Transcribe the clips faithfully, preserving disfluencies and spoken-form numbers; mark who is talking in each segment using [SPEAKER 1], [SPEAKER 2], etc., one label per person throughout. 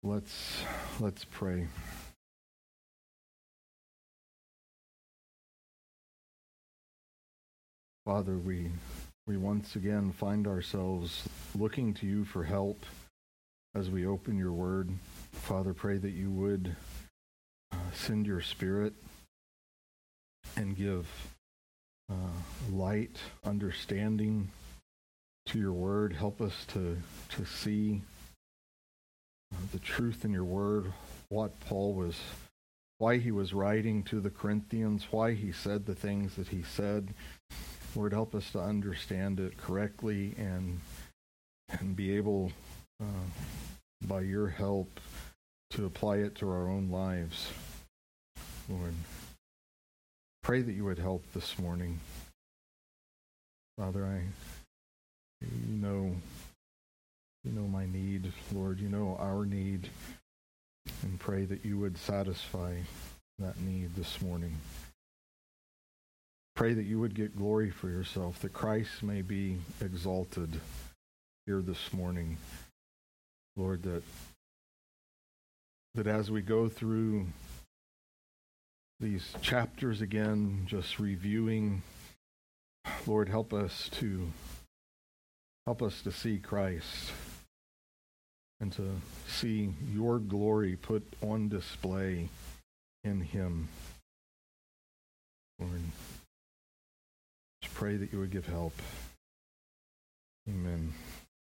[SPEAKER 1] Let's let's pray. Father, we we once again find ourselves looking to you for help as we open your word. Father, pray that you would uh, send your Spirit and give uh, light, understanding to your word. Help us to, to see uh, the truth in your word, what Paul was, why he was writing to the Corinthians, why he said the things that he said. Lord, help us to understand it correctly and and be able, uh, by your help, to apply it to our own lives. Lord, pray that you would help this morning. Father, I, you know, you know my need, Lord. You know our need, and pray that you would satisfy that need this morning. Pray that you would get glory for yourself, that Christ may be exalted here this morning. Lord, that, that as we go through these chapters again, just reviewing, Lord, help us to help us to see Christ and to see your glory put on display in him. Lord, just pray that you would give help. Amen.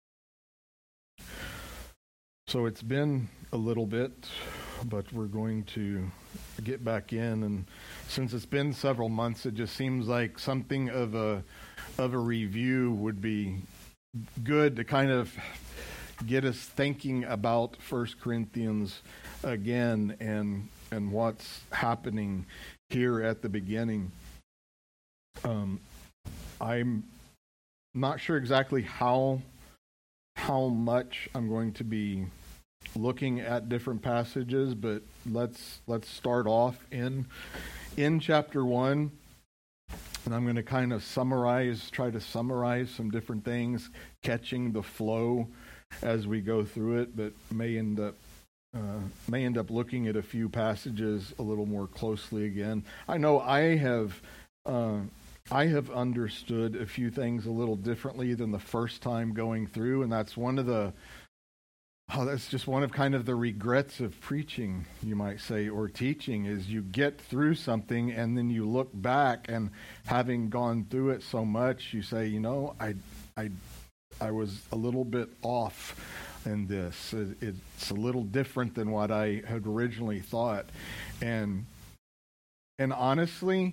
[SPEAKER 1] So it's been a little bit, but we're going to get back in, and since it's been several months, it just seems like something of a of a review would be good to kind of get us thinking about First Corinthians again and and what's happening here at the beginning. Um, I'm not sure exactly how how much I'm going to be looking at different passages, but let's let's start off in in chapter one, and I'm going to kind of summarize, try to summarize some different things, catching the flow as we go through it, but may end up uh, may end up looking at a few passages a little more closely again. I know I have. Uh, I have understood a few things a little differently than the first time going through, and that's one of the, oh, that's just one of kind of the regrets of preaching, you might say, or teaching, is you get through something and then you look back, and having gone through it so much, you say, you know, I, I, I was a little bit off in this. It, it's a little different than what I had originally thought, and and honestly,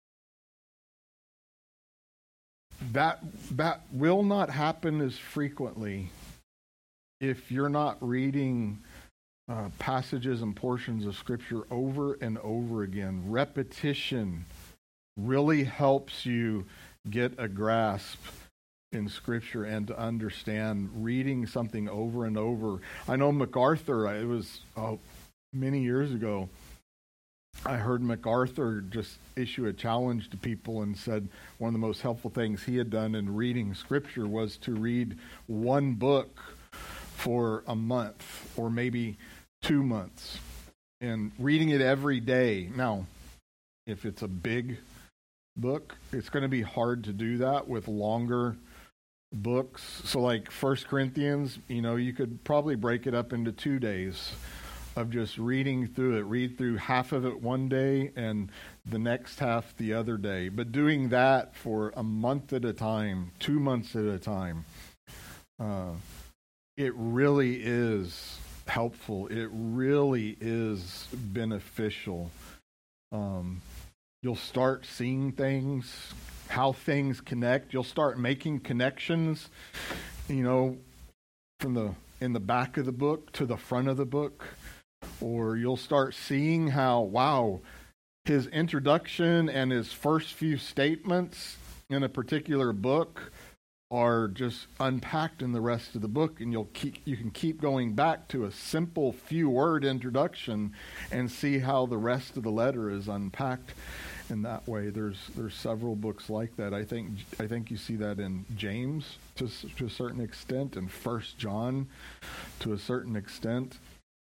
[SPEAKER 1] That that will not happen as frequently if you're not reading uh, passages and portions of Scripture over and over again. Repetition really helps you get a grasp in Scripture and to understand reading something over and over. I know MacArthur, it was oh, many years ago, I heard MacArthur just issue a challenge to people and said one of the most helpful things he had done in reading Scripture was to read one book for a month or maybe two months and reading it every day. Now, if it's a big book, it's going to be hard to do that with longer books. So like First Corinthians, you know, you could probably break it up into two days of just reading through it. Read through half of it one day and the next half the other day. But doing that for a month at a time, two months at a time, uh, it really is helpful. It really is beneficial. Um, you'll start seeing things, how things connect. You'll start making connections, you know, from the in the back of the book to the front of the book. Or you'll start seeing how, wow, his introduction and his first few statements in a particular book are just unpacked in the rest of the book, and you'll keep you can keep going back to a simple few word introduction and see how the rest of the letter is unpacked in that way. There's there's several books like that. I think I think you see that in James to to a certain extent, and First John to a certain extent.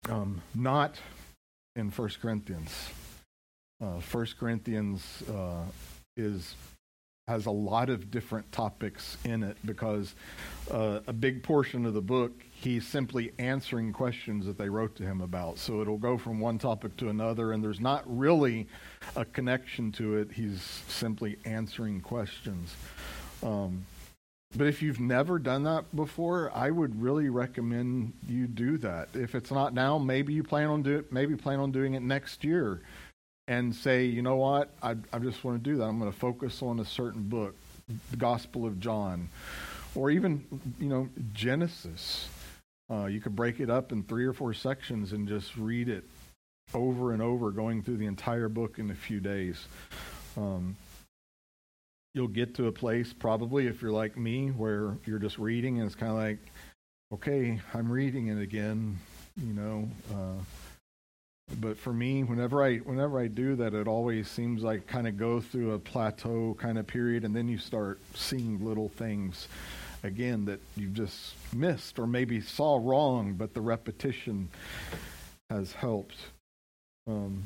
[SPEAKER 1] Um, not in First Corinthians. Uh, First Corinthians uh, is has a lot of different topics in it because uh, a big portion of the book, he's simply answering questions that they wrote to him about. So it'll go from one topic to another, and there's not really a connection to it. He's simply answering questions. Um, but if you've never done that before, I would really recommend you do that. If it's not now, maybe you plan on do it, maybe plan on doing it next year. And say, you know what, I, I just want to do that. I'm going to focus on a certain book, the Gospel of John, or even, you know, Genesis. Uh, you could break it up in three or four sections and just read it over and over, going through the entire book in a few days. Um, you'll get to a place, probably, if you're like me, where you're just reading and it's kind of like, okay, I'm reading it again, you know, uh, But for me, whenever I whenever I do that, it always seems like kind of go through a plateau kind of period, and then you start seeing little things again that you just missed or maybe saw wrong, but the repetition has helped. Um,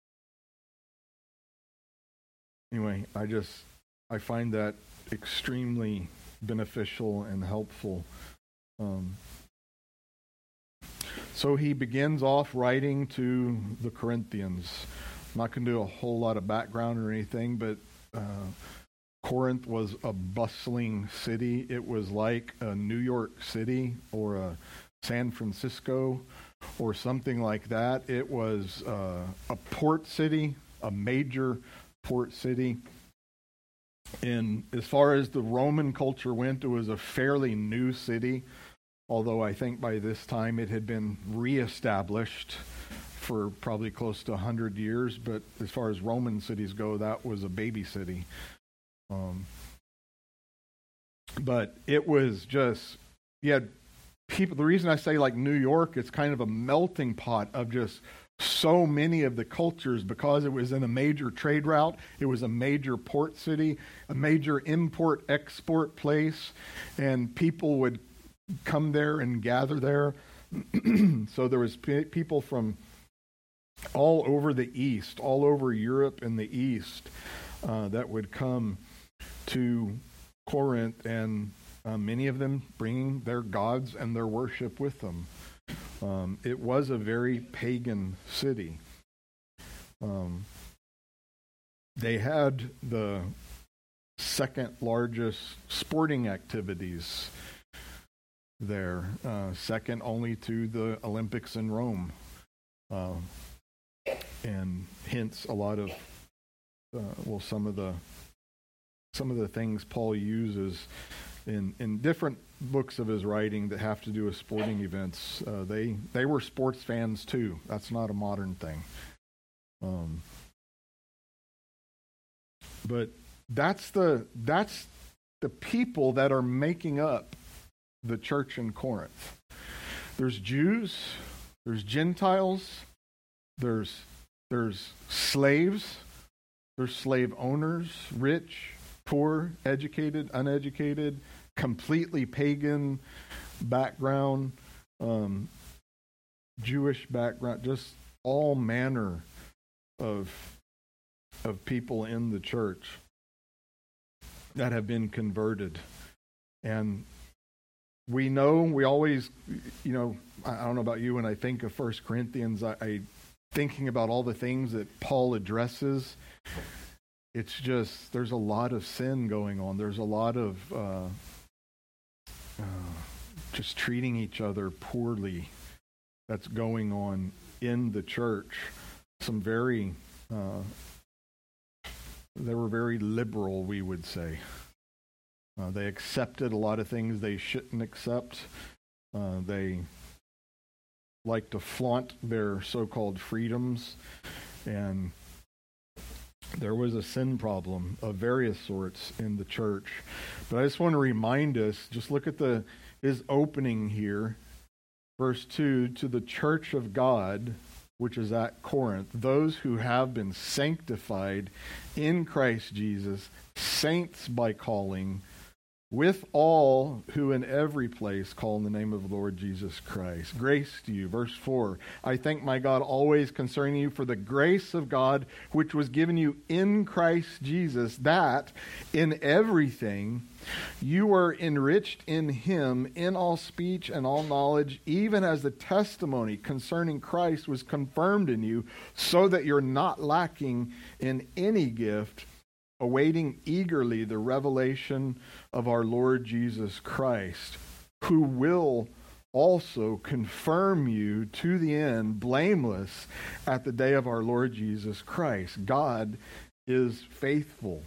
[SPEAKER 1] anyway, I just I find that extremely beneficial and helpful. Um, So he begins off writing to the Corinthians. I'm not going to do a whole lot of background or anything, but uh, Corinth was a bustling city. It was like a New York City or a San Francisco or something like that. It was uh, a port city, a major port city. And as far as the Roman culture went, it was a fairly new city. Although I think by this time it had been reestablished for probably close to one hundred years. But as far as Roman cities go, that was a baby city. Um, but it was just, you had people, the reason I say like New York, it's kind of a melting pot of just so many of the cultures because it was in a major trade route. It was a major port city, a major import-export place, and people would come there and gather there. So there was p- people from all over the East, all over Europe and the East, uh, that would come to Corinth, and uh, many of them bringing their gods and their worship with them. Um, it was a very pagan city. Um, they had the second largest sporting activities there, uh, second only to the Olympics in Rome, uh, and hence a lot of uh, well, some of the some of the things Paul uses in in different books of his writing that have to do with sporting events. Uh, they they were sports fans too. That's not a modern thing. Um, but that's the that's the people that are making up the church in Corinth. There's Jews, there's Gentiles, there's there's slaves, there's slave owners, rich, poor, educated, uneducated, completely pagan background, um, Jewish background, just all manner of of people in the church that have been converted. And we know, we always, you know, I don't know about you, when I think of First Corinthians, I, I thinking about all the things that Paul addresses, it's just, there's a lot of sin going on. There's a lot of uh, uh, just treating each other poorly that's going on in the church. Some very, uh, they were very liberal, we would say. Uh, they accepted a lot of things they shouldn't accept. Uh, they like to flaunt their so-called freedoms. And there was a sin problem of various sorts in the church. But I just want to remind us, just look at the his opening here. Verse two, to the church of God, which is at Corinth, those who have been sanctified in Christ Jesus, saints by calling, with all who in every place call in the name of the Lord Jesus Christ. Grace to you. Verse four, I thank my God always concerning you for the grace of God which was given you in Christ Jesus, that in everything you were enriched in him in all speech and all knowledge, even as the testimony concerning Christ was confirmed in you, so that you're not lacking in any gift, awaiting eagerly the revelation of our Lord Jesus Christ, who will also confirm you to the end, blameless at the day of our Lord Jesus Christ. God is faithful.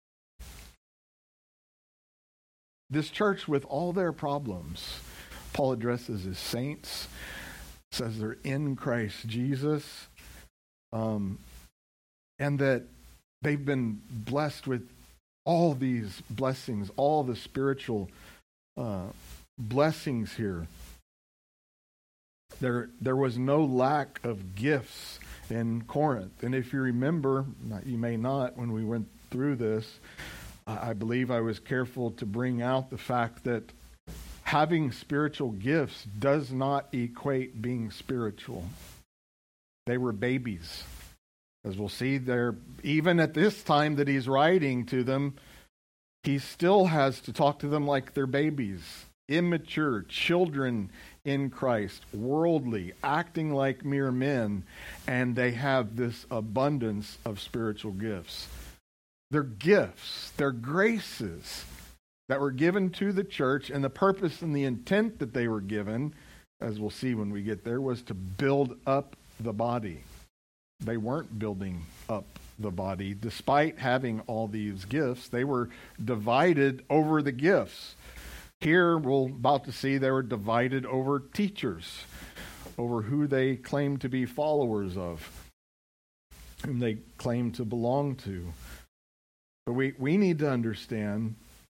[SPEAKER 1] This church, with all their problems, Paul addresses as saints, says they're in Christ Jesus, um, and that they've been blessed with all these blessings, all the spiritual uh, blessings here. There, there was no lack of gifts in Corinth. And if you remember, you may not, when we went through this, I believe I was careful to bring out the fact that having spiritual gifts does not equate being spiritual. They were babies. As we'll see there, even at this time that he's writing to them, he still has to talk to them like they're babies, immature, children in Christ, worldly, acting like mere men, and they have this abundance of spiritual gifts. They're gifts, they're graces that were given to the church, and the purpose and the intent that they were given, as we'll see when we get there, was to build up the body. They weren't building up the body. Despite having all these gifts, they were divided over the gifts. Here, we're about to see they were divided over teachers, over who they claimed to be followers of, whom they claimed to belong to. But we, we need to understand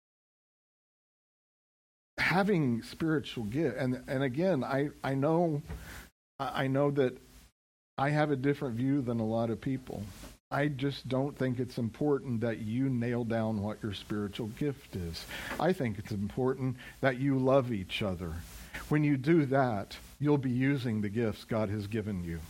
[SPEAKER 1] having spiritual gifts. And, and again, I, I know I know that I have a different view than a lot of people. I just don't think it's important that you nail down what your spiritual gift is. I think it's important that you love each other. When you do that, you'll be using the gifts God has given you.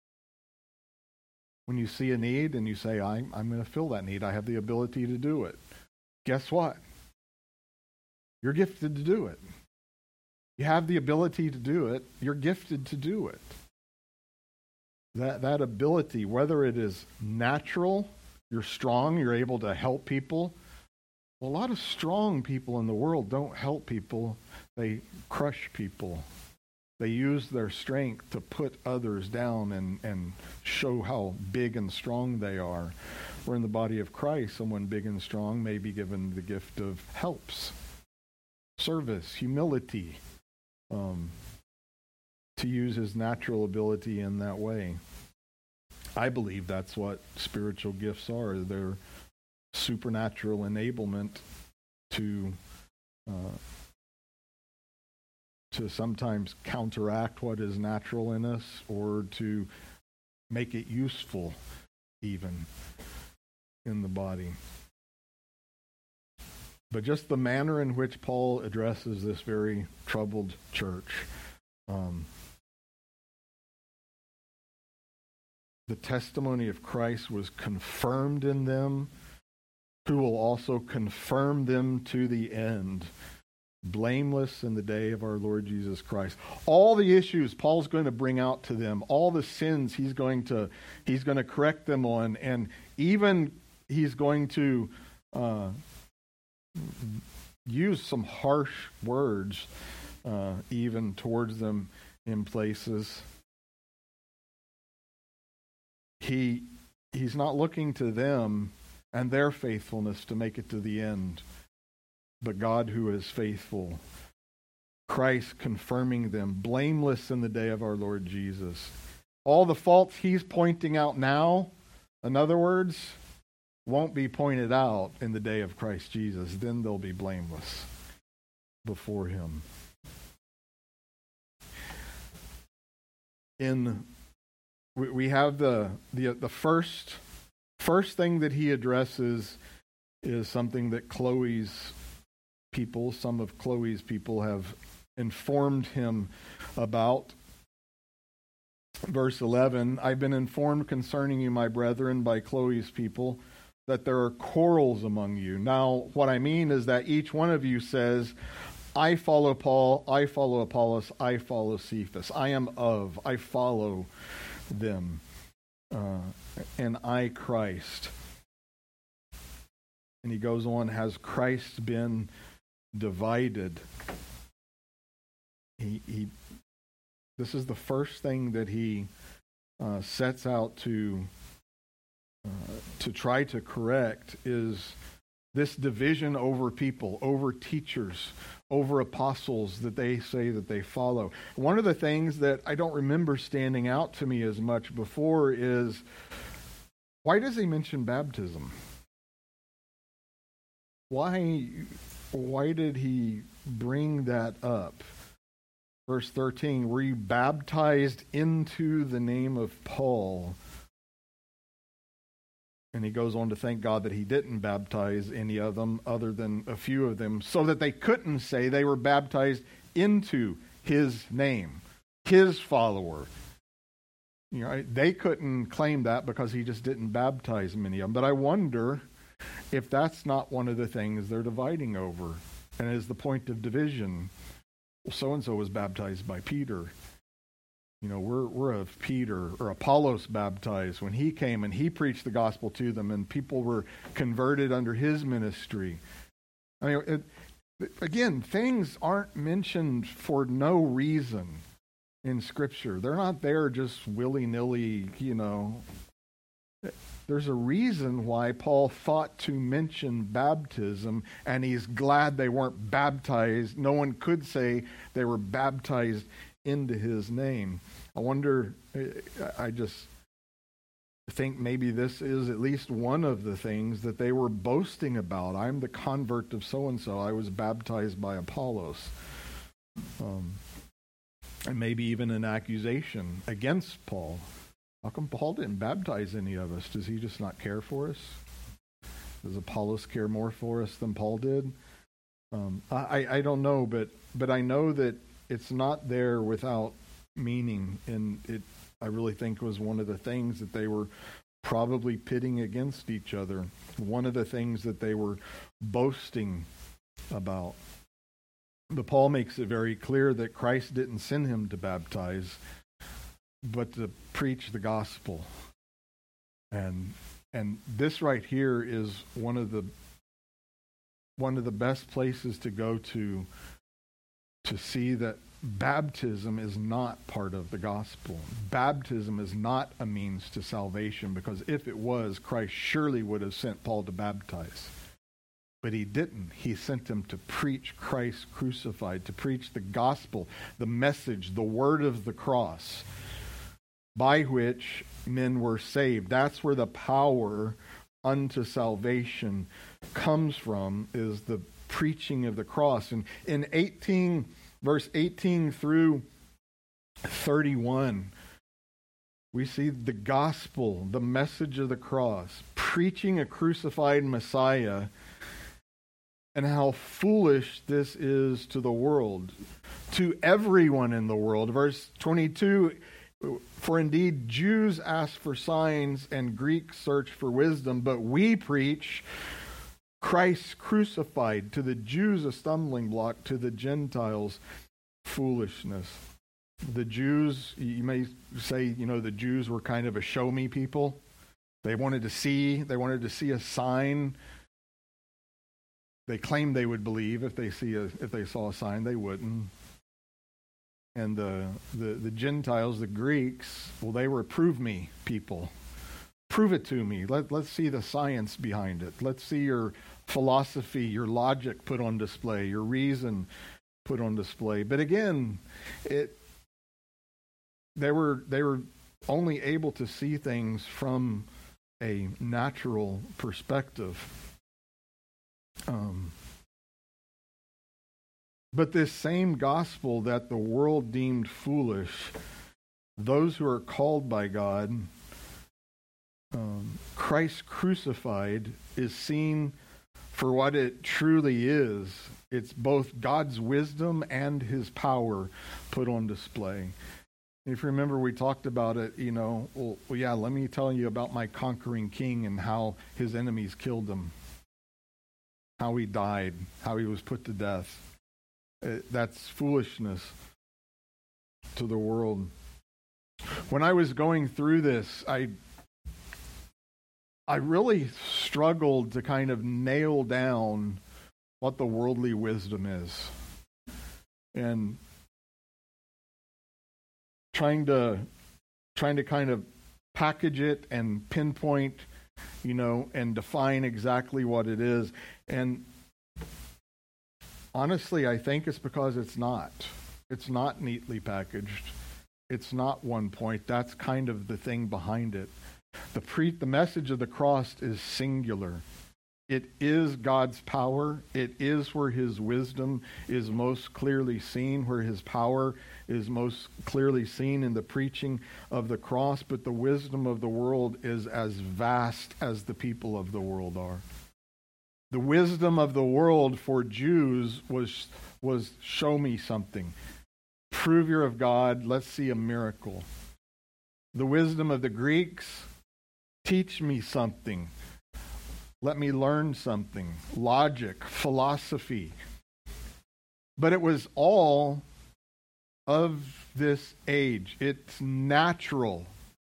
[SPEAKER 1] When you see a need and you say, I'm, I'm going to fill that need, I have the ability to do it. Guess what? You're gifted to do it. You have the ability to do it. You're gifted to do it. That that ability, whether it is natural, you're strong, you're able to help people. Well, a lot of strong people in the world don't help people. They crush people. They use their strength to put others down and, and show how big and strong they are. Where in the body of Christ, someone big and strong may be given the gift of helps, service, humility, um, to use his natural ability in that way. I believe that's what spiritual gifts are. They're supernatural enablement to uh, to sometimes counteract what is natural in us, or to make it useful even in the body. But just the manner in which Paul addresses this very troubled church. Um, the testimony of Christ was confirmed in them, who will also confirm them to the end, blameless in the day of our Lord Jesus Christ. All the issues Paul's going to bring out to them, all the sins he's going to he's going to correct them on, and even he's going to uh, use some harsh words uh, even towards them in places. He he's not looking to them and their faithfulness to make it to the end, but God who is faithful. Christ confirming them, blameless in the day of our Lord Jesus. All the faults he's pointing out now, in other words, won't be pointed out in the day of Christ Jesus. Then they'll be blameless before him. In we, we have the the the first first thing that he addresses is something that Chloe's people, some of Chloe's people, have informed him about. Verse eleven, I've been informed concerning you, my brethren, by Chloe's people, that there are quarrels among you. Now, what I mean is that each one of you says, I follow Paul, I follow Apollos, I follow Cephas. I am of, I follow them, uh, and I Christ. And he goes on, has Christ been divided? He, he this is the first thing that he uh, sets out to uh, to try to correct, is this division over people, over teachers, over apostles that they say that they follow. One of the things that I don't remember standing out to me as much before is, why does he mention baptism? Why, why did he bring that up? Verse thirteen, were you baptized into the name of Paul? And he goes on to thank God that he didn't baptize any of them other than a few of them, so that they couldn't say they were baptized into his name, his follower. You know, they couldn't claim that because he just didn't baptize many of them. But I wonder if that's not one of the things they're dividing over, and is the point of division. Well, so-and-so was baptized by Peter. You know, we're we're of Peter, or Apollos baptized when he came and he preached the gospel to them, and people were converted under his ministry. I mean, it, again, things aren't mentioned for no reason in Scripture. They're not there just willy-nilly, you know. There's a reason why Paul thought to mention baptism, and he's glad they weren't baptized. No one could say they were baptized into his name. I wonder, I just think maybe this is at least one of the things that they were boasting about. I'm the convert of so-and-so. I was baptized by Apollos. Um, and maybe even an accusation against Paul. How come Paul didn't baptize any of us? Does he just not care for us? Does Apollos care more for us than Paul did? Um, I, I don't know, but but I know that it's not there without meaning, and it I really think was one of the things that they were probably pitting against each other. One of the things that they were boasting about. But Paul makes it very clear that Christ didn't send him to baptize, but to preach the gospel. And and this right here is one of the one of the best places to go to to see that baptism is not part of the gospel. Baptism is not a means to salvation, because if it was, Christ surely would have sent Paul to baptize. But he didn't. He sent him to preach Christ crucified, to preach the gospel, the message, the word of the cross, by which men were saved. That's where the power unto salvation comes from, is the preaching of the cross. And in eighteen, verse eighteen through thirty-one, we see the gospel, the message of the cross, preaching a crucified Messiah, and how foolish this is to the world, to everyone in the world. Verse twenty-two, for indeed Jews ask for signs and Greeks search for wisdom, but we preach Christ crucified, to the Jews a stumbling block, to the Gentiles foolishness. The Jews, you may say, you know, the Jews were kind of a show me people. They wanted to see, they wanted to see a sign. They claimed they would believe if they see a, if they saw a sign. They wouldn't. And the, the the Gentiles, the Greeks, well, they were prove me people. Prove it to me. Let let's see the science behind it. Let's see your philosophy, your logic put on display, your reason put on display. But again, it they were they were only able to see things from a natural perspective. Um, but this same gospel that the world deemed foolish, those who are called by God, um, Christ crucified, is seen for what it truly is. It's both God's wisdom and his power put on display. If you remember, we talked about it, you know, well, well, yeah, let me tell you about my conquering king and how his enemies killed him, how he died, how he was put to death. Uh, that's foolishness to the world. When I was going through this, I I really struggled to kind of nail down what the worldly wisdom is. And trying to trying to kind of package it and pinpoint, you know, and define exactly what it is. And honestly, I think it's because it's not. It's not neatly packaged. It's not one point. That's kind of the thing behind it. The pre- the message of the cross is singular. It is God's power. It is where his wisdom is most clearly seen, where his power is most clearly seen in the preaching of the cross. But the wisdom of the world is as vast as the people of the world are. The wisdom of the world for Jews was, was show me something. Prove you're of God. Let's see a miracle. The wisdom of the Greeks, teach me something. Let me learn something. Logic, philosophy. But it was all of this age. It's natural.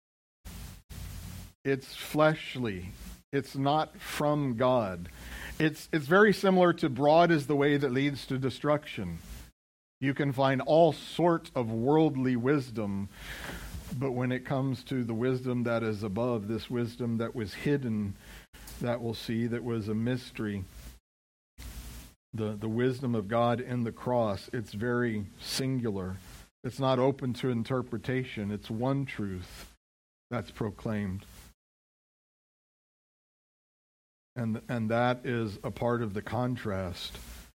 [SPEAKER 1] It's fleshly. It's not from God. It's, it's very similar to broad is the way that leads to destruction. You can find all sorts of worldly wisdom, but when it comes to the wisdom that is above, this wisdom that was hidden, that we'll see, that was a mystery, the, the wisdom of God in the cross, it's very singular. It's not open to interpretation. It's one truth that's proclaimed. And, and that is a part of the contrast.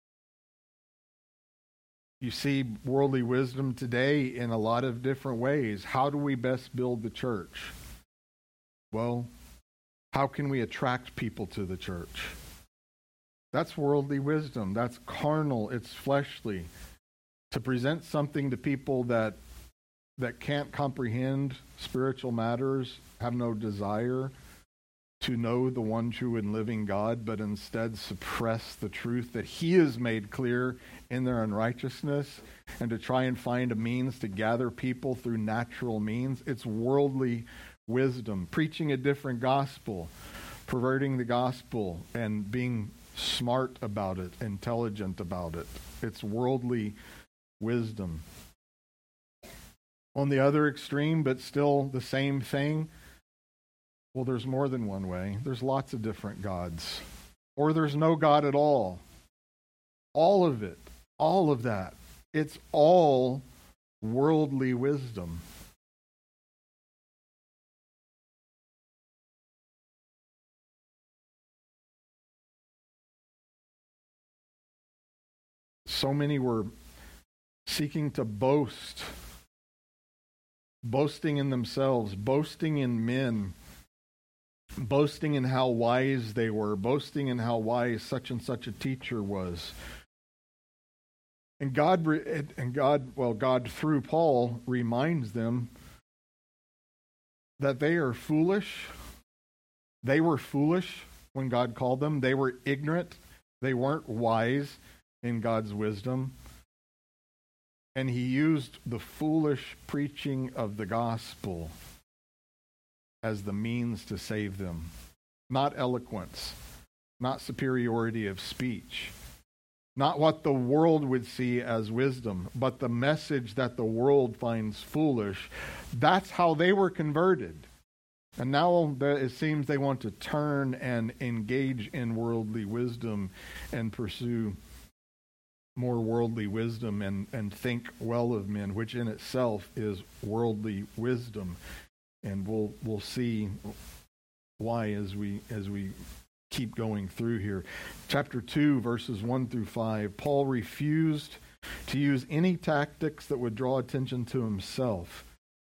[SPEAKER 1] You see worldly wisdom today in a lot of different ways. How do we best build the church? Well, how can we attract people to the church? That's worldly wisdom. That's carnal. It's fleshly. To present something to people that that can't comprehend spiritual matters, have no desire to know the one true and living God, but instead suppress the truth that he has made clear in their unrighteousness, and to try and find a means to gather people through natural means. It's worldly wisdom. Preaching a different gospel, perverting the gospel, and being smart about it, intelligent about it. It's worldly wisdom. On the other extreme, but still the same thing, well, there's more than one way. There's lots of different gods. Or there's no God at all. All of it. All of that. It's all worldly wisdom. So many were seeking to boast. Boasting in themselves. Boasting in men. Boasting in how wise they were, boasting in how wise such and such a teacher was. And God, and God, well, God through Paul reminds them that they are foolish. They were foolish when God called them. They were ignorant. They weren't wise in God's wisdom. And he used the foolish preaching of the gospel as the means to save them. Not eloquence, not superiority of speech, not what the world would see as wisdom, but the message that the world finds foolish. That's how they were converted. And now it seems they want to turn and engage in worldly wisdom and pursue more worldly wisdom and, and think well of men, which in itself is worldly wisdom. And we'll we'll see why as we as we keep going through here. Chapter two, verses one through five, Paul refused to use any tactics that would draw attention to himself.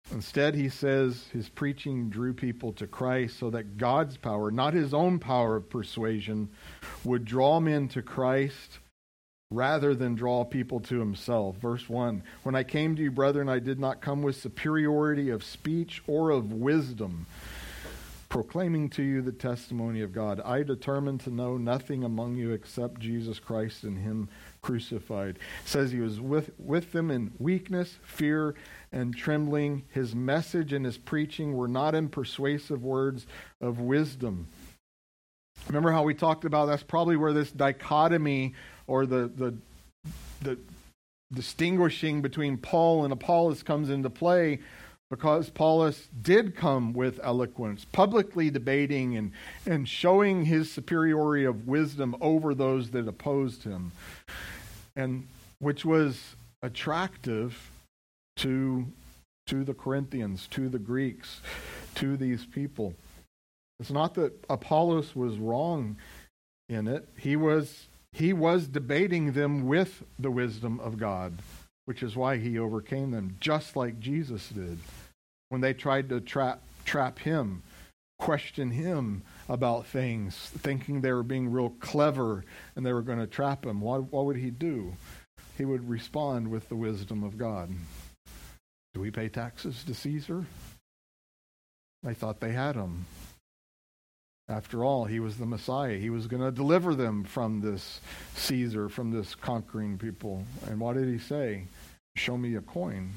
[SPEAKER 1] Instead, he says his preaching drew people to Christ so that God's power, not his own power of persuasion, would draw men to Christ rather than draw people to himself. Verse one, when I came to you, brethren, I did not come with superiority of speech or of wisdom, proclaiming to you the testimony of God. I determined to know nothing among you except Jesus Christ and him crucified. It says he was with, with them in weakness, fear, and trembling. His message and his preaching were not in persuasive words of wisdom. Remember how we talked about that's probably where this dichotomy or the the the distinguishing between Paul and Apollos comes into play, because Apollos did come with eloquence, publicly debating and, and showing his superiority of wisdom over those that opposed him, and which was attractive to to the Corinthians, to the Greeks, to these people. It's not that Apollos was wrong in it. He was he was debating them with the wisdom of God, which is why he overcame them, just like Jesus did. When they tried to trap trap him, question him about things, thinking they were being real clever and they were going to trap him, what, what would he do? He would respond with the wisdom of God. Do we pay taxes to Caesar? They thought they had him. After all, he was the Messiah. He was going to deliver them from this Caesar, from this conquering people. And what did he say? Show me a coin.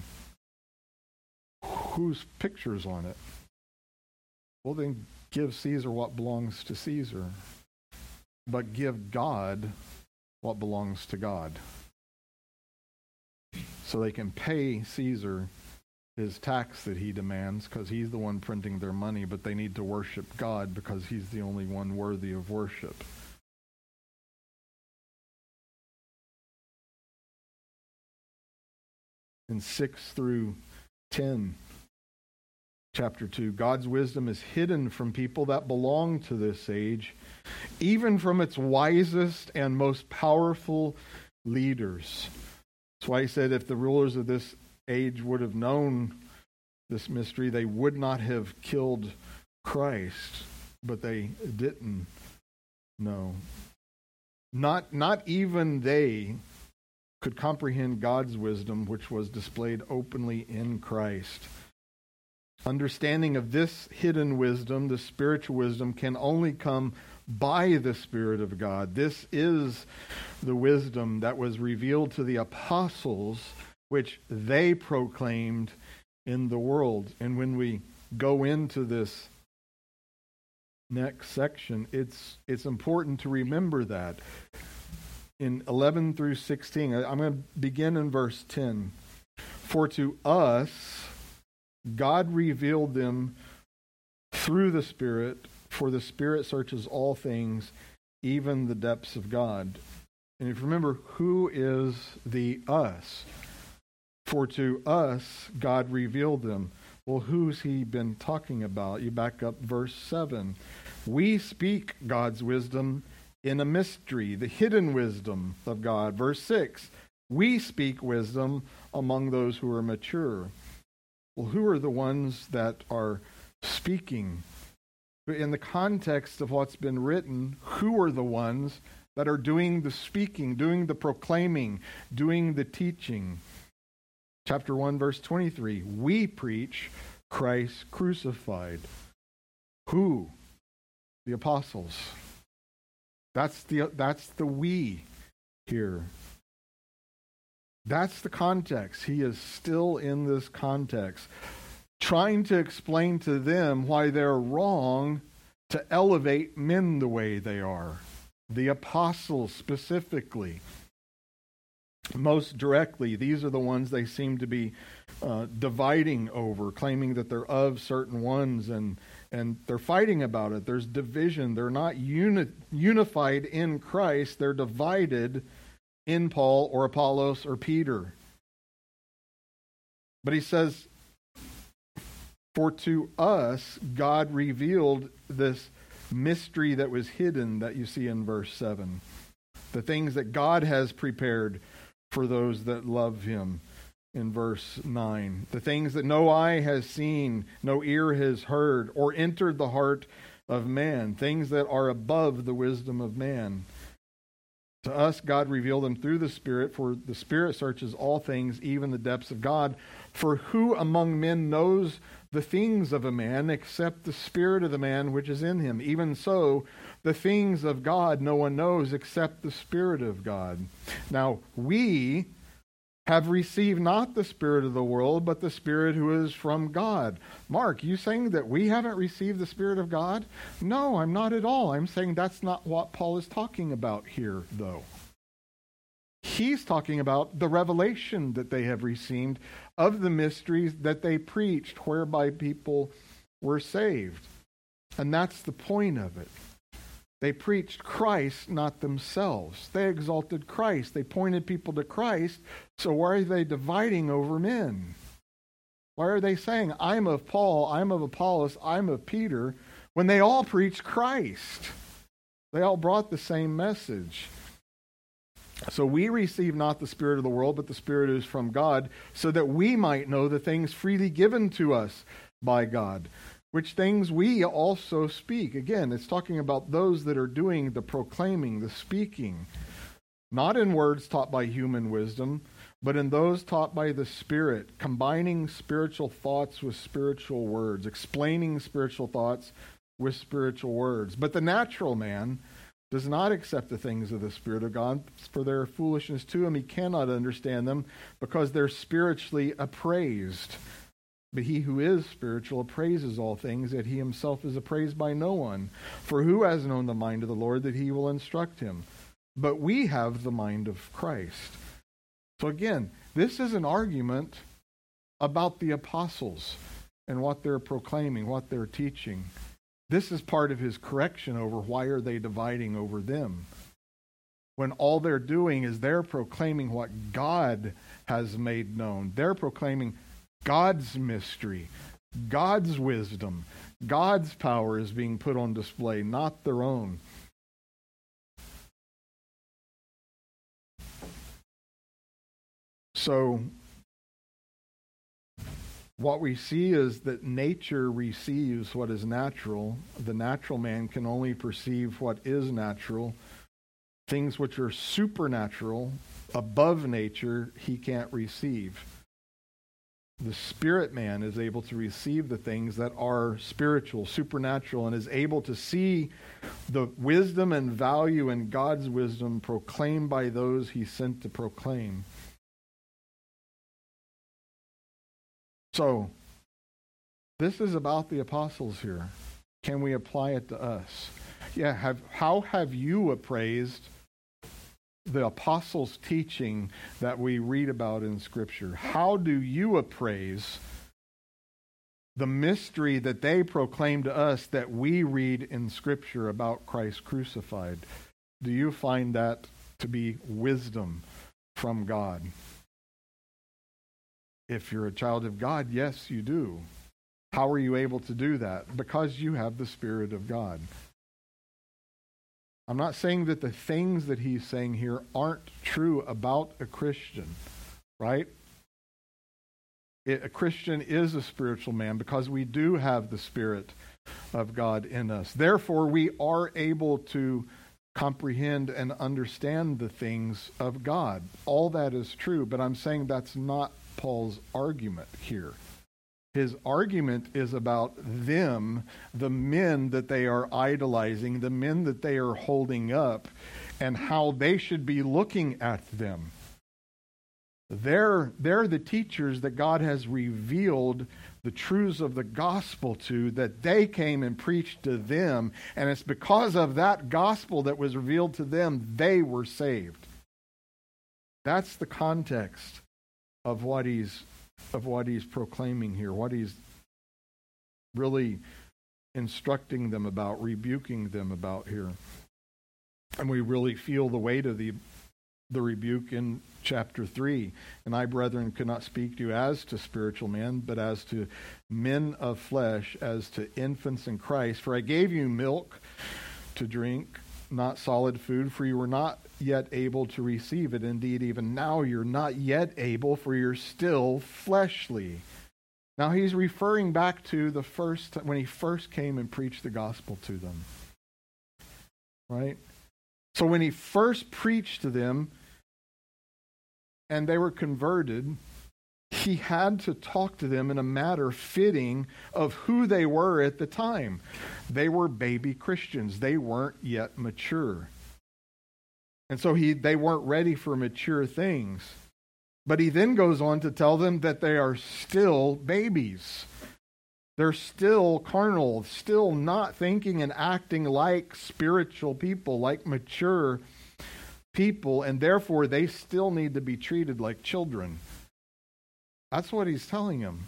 [SPEAKER 1] Whose picture's on it? Well, then give Caesar what belongs to Caesar, but give God what belongs to God. So they can pay Caesar his tax that he demands, because he's the one printing their money, but they need to worship God because he's the only one worthy of worship. In six through ten, chapter two, God's wisdom is hidden from people that belong to this age, even from its wisest and most powerful leaders. That's why he said if the rulers of this age would have known this mystery, they would not have killed Christ, but they didn't know. Not, not even they could comprehend God's wisdom, which was displayed openly in Christ. Understanding of this hidden wisdom, the spiritual wisdom, can only come by the Spirit of God. This is the wisdom that was revealed to the apostles, which they proclaimed in the world. And when we go into this next section, it's it's important to remember that. In eleven through sixteen, I'm going to begin in verse ten. For to us, God revealed them through the Spirit, for the Spirit searches all things, even the depths of God. And if you remember, who is the us? For to us, God revealed them. Well, who's he been talking about? You back up verse seven. We speak God's wisdom in a mystery, the hidden wisdom of God. Verse six. We speak wisdom among those who are mature. Well, who are the ones that are speaking? In the context of what's been written, who are the ones that are doing the speaking, doing the proclaiming, doing the teaching? Chapter one, verse twenty-three. We preach Christ crucified. Who? The apostles. That's the that's the we here. That's the context. He is still in this context, trying to explain to them why they're wrong to elevate men the way they are. The apostles specifically. Most directly, these are the ones they seem to be uh, dividing over, claiming that they're of certain ones, and and they're fighting about it. There's division. They're not uni- unified in Christ. They're divided in Paul or Apollos or Peter. But he says, for to us, God revealed this mystery that was hidden that you see in verse seven. The things that God has prepared for those that love him. in verse nine. The things that no eye has seen, no ear has heard, or entered the heart of man. Things that are above the wisdom of man. To us, God revealed them through the Spirit, for the Spirit searches all things, even the depths of God. For who among men knows the things of a man except the spirit of the man which is in him? Even so, the things of God no one knows except the Spirit of God. Now, we have received not the spirit of the world, but the Spirit who is from God. Mark, you saying that we haven't received the Spirit of God? No, I'm not at all. I'm saying that's not what Paul is talking about here, though. He's talking about the revelation that they have received of the mysteries that they preached, whereby people were saved. And that's the point of it. They preached Christ, not themselves. They exalted Christ. They pointed people to Christ. So why are they dividing over men? Why are they saying, I'm of Paul, I'm of Apollos, I'm of Peter, when they all preached Christ? They all brought the same message. So we receive not the spirit of the world, but the Spirit is from God, so that we might know the things freely given to us by God, which things we also speak. Again, it's talking about those that are doing the proclaiming, the speaking, not in words taught by human wisdom, but in those taught by the Spirit, combining spiritual thoughts with spiritual words, explaining spiritual thoughts with spiritual words. But the natural man does not accept the things of the Spirit of God, for they are foolishness to him. He cannot understand them, because they're spiritually appraised. But he who is spiritual appraises all things, yet he himself is appraised by no one. For who has known the mind of the Lord, that he will instruct him? But we have the mind of Christ. So again, this is an argument about the apostles and what they're proclaiming, what they're teaching. This is part of his correction over why are they dividing over them, when all they're doing is they're proclaiming what God has made known. They're proclaiming God's mystery, God's wisdom, God's power is being put on display, not their own. So, what we see is that nature receives what is natural. The natural man can only perceive what is natural. Things which are supernatural, above nature, he can't receive. The spirit man is able to receive the things that are spiritual, supernatural, and is able to see the wisdom and value in God's wisdom proclaimed by those he sent to proclaim. So, this is about the apostles here. Can we apply it to us? Yeah, have, how have you appraised the apostles' teaching that we read about in Scripture? How do you appraise the mystery that they proclaim to us that we read in Scripture about Christ crucified? Do you find that to be wisdom from God? If you're a child of God, yes, you do. How are you able to do that? Because you have the Spirit of God. I'm not saying that the things that he's saying here aren't true about a Christian, right? It, a Christian is a spiritual man because we do have the Spirit of God in us. Therefore, we are able to comprehend and understand the things of God. All that is true, but I'm saying that's not Paul's argument here. His argument is about them, the men that they are idolizing, the men that they are holding up, and how they should be looking at them. They're, they're the teachers that God has revealed the truths of the gospel to, that they came and preached to them, and it's because of that gospel that was revealed to them, they were saved. That's the context of what he's of what he's proclaiming here, what he's really instructing them about, rebuking them about here. And we really feel the weight of the the rebuke in chapter three. And I, brethren, could not speak to you as to spiritual men, but as to men of flesh, as to infants in Christ. For I gave you milk to drink, not solid food, for you were not yet able to receive it. Indeed, even now you're not yet able, for you're still fleshly. Now he's referring back to the first, when he first came and preached the gospel to them. Right? So when he first preached to them and they were converted, he had to talk to them in a manner fitting of who they were at the time. They were baby Christians. They weren't yet mature. And so he they weren't ready for mature things. But he then goes on to tell them that they are still babies. They're still carnal, still not thinking and acting like spiritual people, like mature people, and therefore they still need to be treated like children. That's what he's telling them.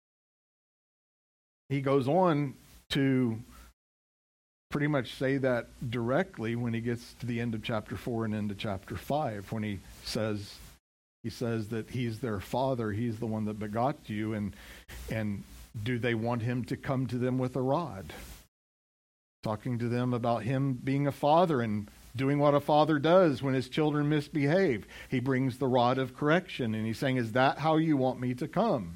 [SPEAKER 1] He goes on to pretty much say that directly when he gets to the end of chapter four and into chapter five, when he says he says that he's their father, he's the one that begot you, and and do they want him to come to them with a rod? Talking to them about him being a father and doing what a father does when his children misbehave. He brings the rod of correction, and he's saying, is that how you want me to come?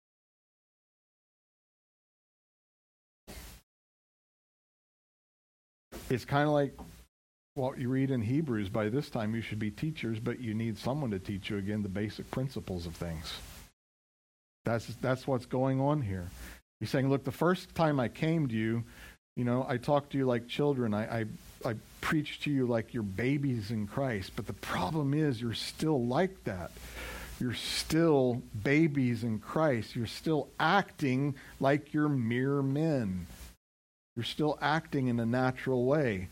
[SPEAKER 1] It's kind of like what you read in Hebrews. By this time you should be teachers, but you need someone to teach you again the basic principles of things. That's that's what's going on here. He's saying, look, the first time I came to you, you know, I talked to you like children. I, I I preach to you like you're babies in Christ. But the problem is you're still like that. You're still babies in Christ. You're still acting like you're mere men. You're still acting in a natural way.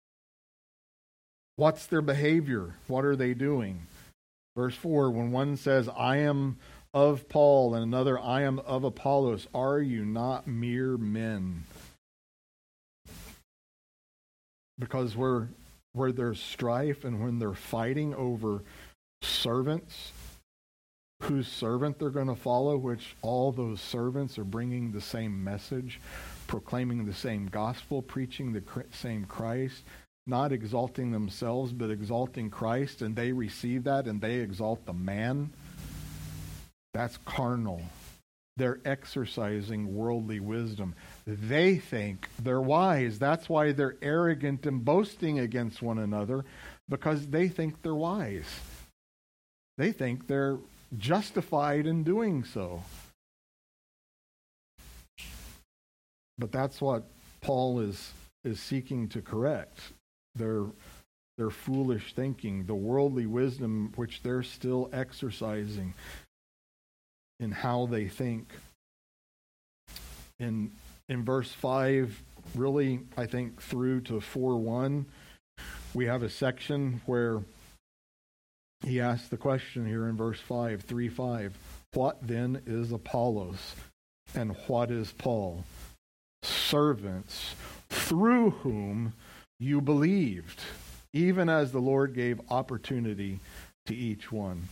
[SPEAKER 1] What's their behavior? What are they doing? Verse four, when one says, I am of Paul, and another, I am of Apollos, are you not mere men? Because where, where there's strife and when they're fighting over servants, whose servant they're going to follow, which all those servants are bringing the same message, proclaiming the same gospel, preaching the same Christ, not exalting themselves, but exalting Christ, and they receive that and they exalt the man. That's carnal. They're exercising worldly wisdom. They think they're wise. That's why they're arrogant and boasting against one another, because they think they're wise. They think they're justified in doing so. But that's what Paul is is seeking to correct. Their their foolish thinking, the worldly wisdom which they're still exercising in how they think. In in verse five, really, I think through to four one, we have a section where he asks the question here in verse five, three five, what then is Apollos and what is Paul? Servants through whom you believed, even as the Lord gave opportunity to each one.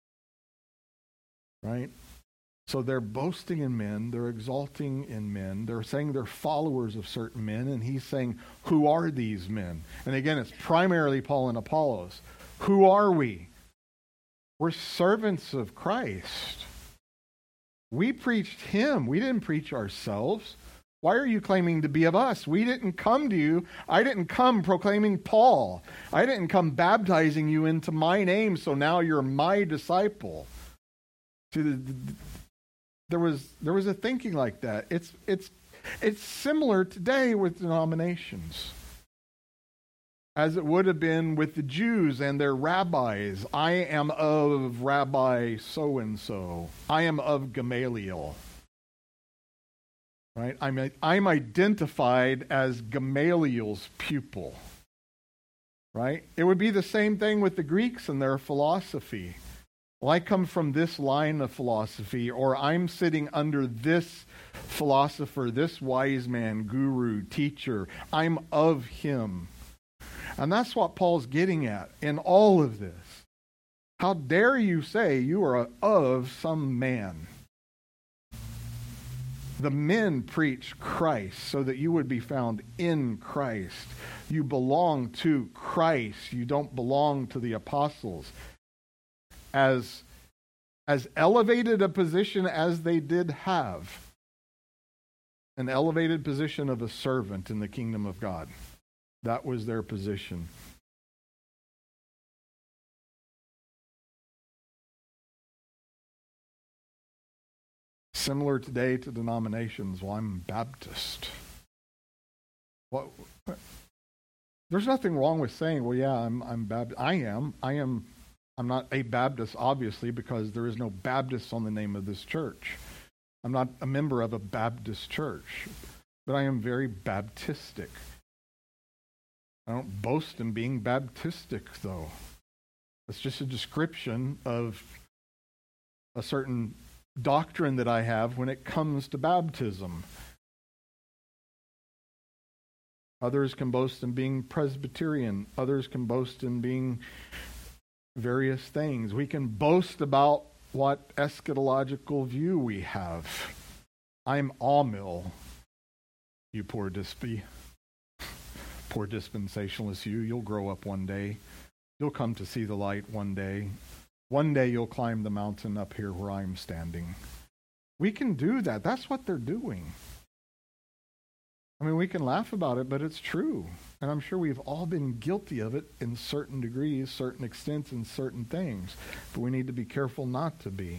[SPEAKER 1] Right? So they're boasting in men, they're exalting in men, they're saying they're followers of certain men, and he's saying, who are these men? And again, it's primarily Paul and Apollos. Who are we? We're servants of Christ. We preached him. We didn't preach ourselves. Why are you claiming to be of us? We didn't come to you. I didn't come proclaiming Paul. I didn't come baptizing you into my name, so now you're my disciple. See, the, the, there was there was a thinking like that. It's it's it's similar today with denominations, as it would have been with the Jews and their rabbis. I am of Rabbi so-and-so. I am of Gamaliel. Right? I'm, I'm identified as Gamaliel's pupil. Right? It would be the same thing with the Greeks and their philosophy. Well, I come from this line of philosophy, or I'm sitting under this philosopher, this wise man, guru, teacher. I'm of him. And that's what Paul's getting at in all of this. How dare you say you are of some man? The men preach Christ so that you would be found in Christ. You belong to Christ. You don't belong to the apostles. As, as elevated a position as they did have, an elevated position of a servant in the kingdom of God. That was their position. Similar today to denominations. Well, I'm Baptist. What? There's nothing wrong with saying, well, yeah, I'm I'm Baptist. I am. I am. I'm not a Baptist, obviously, because there is no Baptist on the name of this church. I'm not a member of a Baptist church, but I am very Baptistic. I don't boast in being Baptistic, though. It's just a description of a certain doctrine that I have when it comes to baptism. Others can boast in being Presbyterian. Others can boast in being various things. We can boast about what eschatological view we have. I'm Amill, you poor dispy. Poor dispensationalist you. You'll grow up one day. You'll come to see the light one day. One day you'll climb the mountain up here where I'm standing. We can do that. That's what they're doing. I mean, we can laugh about it, but it's true. And I'm sure we've all been guilty of it in certain degrees, certain extents, and certain things. But we need to be careful not to be.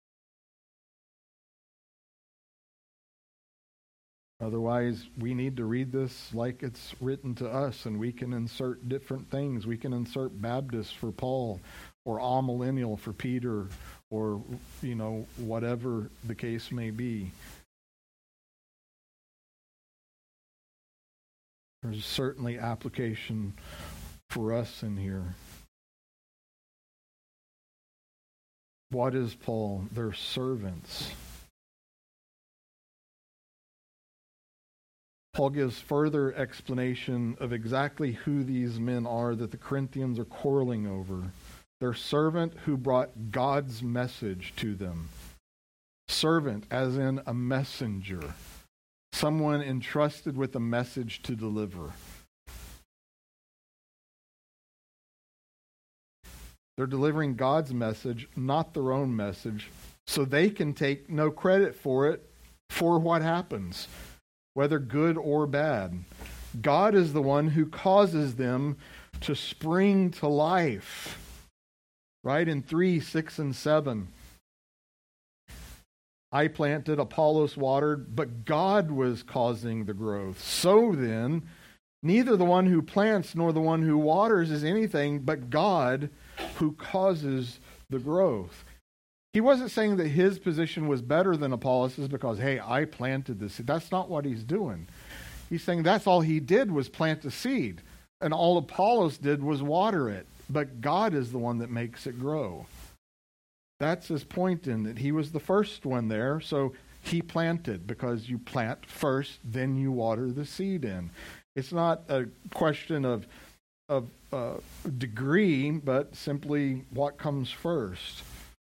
[SPEAKER 1] Otherwise, we need to read this like it's written to us, and we can insert different things. We can insert Baptist for Paul, or amillennial for Peter, or, you know, whatever the case may be. There's certainly application for us in here. What is Paul? They're servants. Paul gives further explanation of exactly who these men are that the Corinthians are quarreling over. Their servant who brought God's message to them. Servant, as in a messenger. Someone entrusted with a message to deliver. They're delivering God's message, not their own message, so they can take no credit for it, for what happens, whether good or bad. God is the one who causes them to spring to life. Right? In three, six, and seven. I planted, Apollos watered, but God was causing the growth. So then, neither the one who plants nor the one who waters is anything but God who causes the growth. He wasn't saying that his position was better than Apollos' because, hey, I planted this. That's not what he's doing. He's saying that's all he did was plant the seed. And all Apollos did was water it. But God is the one that makes it grow. That's his point in that he was the first one there, so he planted, because you plant first, then you water the seed in. It's not a question of of uh, degree, but simply what comes first.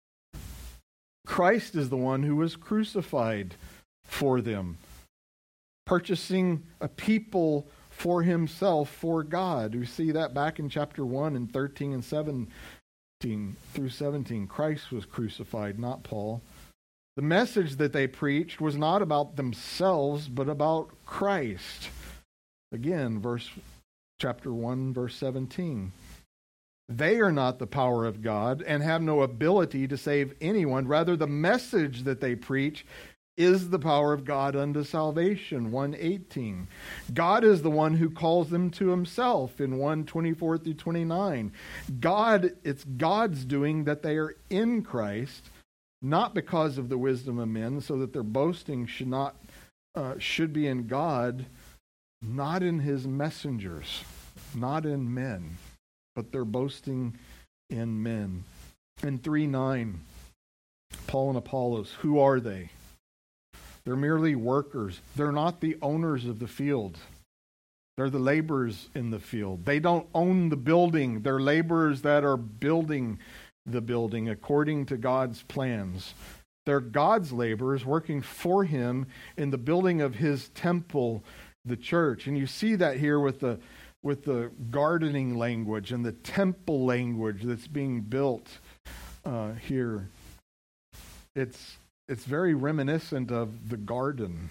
[SPEAKER 1] Christ is the one who was crucified for them, purchasing a people for himself, for God. We see that back in chapter one and thirteen and seventeen through seventeen. Christ was crucified, not Paul. The message that they preached was not about themselves, but about Christ. Again, verse chapter one, verse seventeen. They are not the power of God and have no ability to save anyone. Rather, the message that they preach is the power of God unto salvation, one eighteen. God is the one who calls them to himself in one twenty-four through twenty-nine. God, it's God's doing that they are in Christ, not because of the wisdom of men, so that their boasting should not uh, should be in God, not in his messengers, not in men, but they're boasting in men. In three nine, Paul and Apollos, who are they? They're merely workers. They're not the owners of the field. They're the laborers in the field. They don't own the building. They're laborers that are building the building according to God's plans. They're God's laborers working for him in the building of his temple, the church. And you see that here with the with the gardening language and the temple language that's being built uh, here. It's it's very reminiscent of the garden.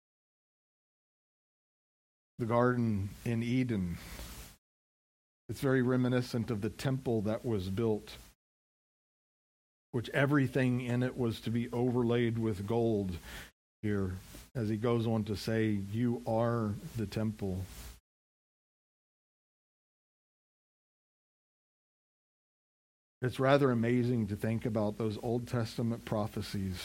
[SPEAKER 1] The garden in Eden. It's very reminiscent of the temple that was built, which everything in it was to be overlaid with gold here, as he goes on to say, you are the temple. It's rather amazing to think about those Old Testament prophecies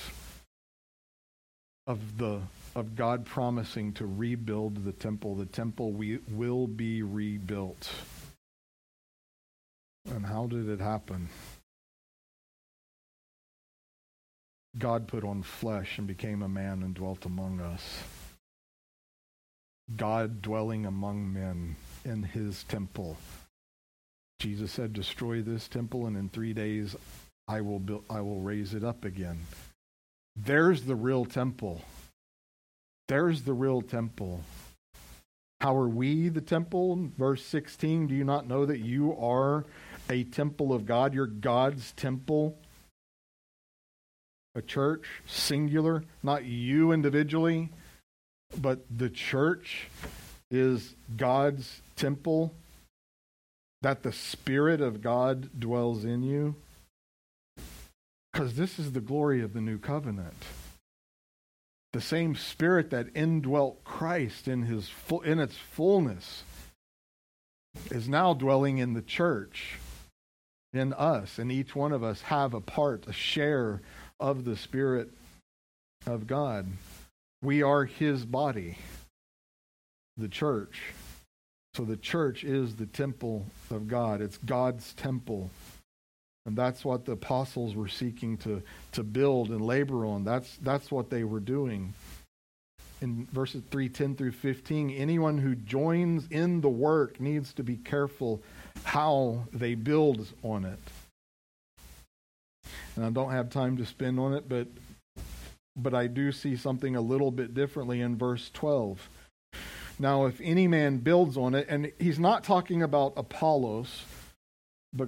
[SPEAKER 1] of the of God promising to rebuild the temple. The temple we, will be rebuilt. And how did it happen? God put on flesh and became a man and dwelt among us. God dwelling among men in his temple. Jesus said, destroy this temple and in three days I will build, I will raise it up again. There's the real temple. There's the real temple. How are we the temple? Verse sixteen, do you not know that you are a temple of God? You're God's temple. A church, singular, not you individually, but the church is God's temple, that the Spirit of God dwells in you. Because this is the glory of the new covenant. The same Spirit that indwelt Christ in his full, in its fullness is now dwelling in the church, in us, and each one of us have a part, a share of the Spirit of God. We are his body, the church. So the church is the temple of God. It's God's temple. And that's what the apostles were seeking to, to build and labor on. That's that's what they were doing. In verses three ten through fifteen, anyone who joins in the work needs to be careful how they build on it. And I don't have time to spend on it, but but I do see something a little bit differently in verse twelve. Now, if any man builds on it, and he's not talking about Apollos, but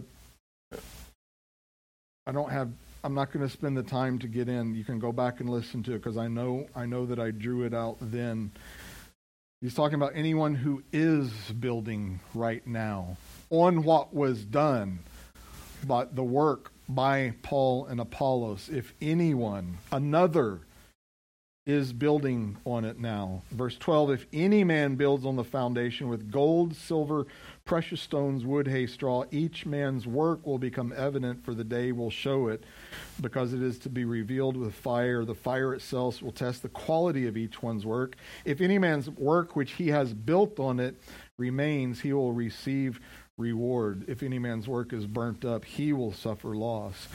[SPEAKER 1] I don't have, I'm not going to spend the time to get in. You can go back and listen to it because I know, I know that I drew it out then. He's talking about anyone who is building right now on what was done, but the work by Paul and Apollos. If anyone, another, is building on it now. Verse twelve, if any man builds on the foundation with gold, silver, precious stones, wood, hay, straw, each man's work will become evident, for the day will show it, because it is to be revealed with fire. The fire itself will test the quality of each one's work. If any man's work which he has built on it remains, he will receive reward. If any man's work is burnt up, he will suffer loss.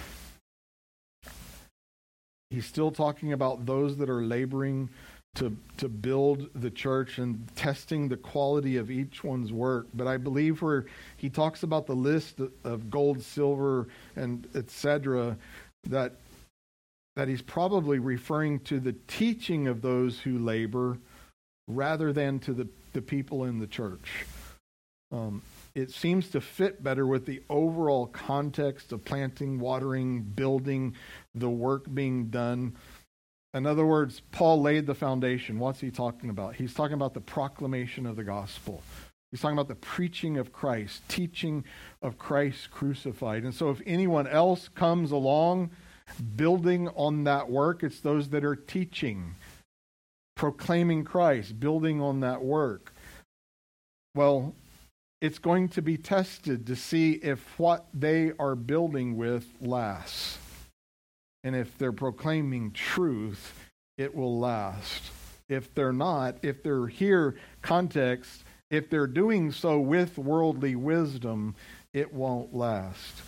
[SPEAKER 1] He's still talking about those that are laboring to to build the church and testing the quality of each one's work. But I believe where he talks about the list of gold, silver, and et cetera, that that he's probably referring to the teaching of those who labor rather than to the, the people in the church. Um, it seems to fit better with the overall context of planting, watering, building, the work being done. In other words, Paul laid the foundation. What's he talking about? He's talking about the proclamation of the gospel. He's talking about the preaching of Christ, teaching of Christ crucified. And so if anyone else comes along building on that work, it's those that are teaching, proclaiming Christ, building on that work. Well, it's going to be tested to see if what they are building with lasts. And if they're proclaiming truth, it will last. If they're not, if they're here, context, if they're doing so with worldly wisdom, it won't last.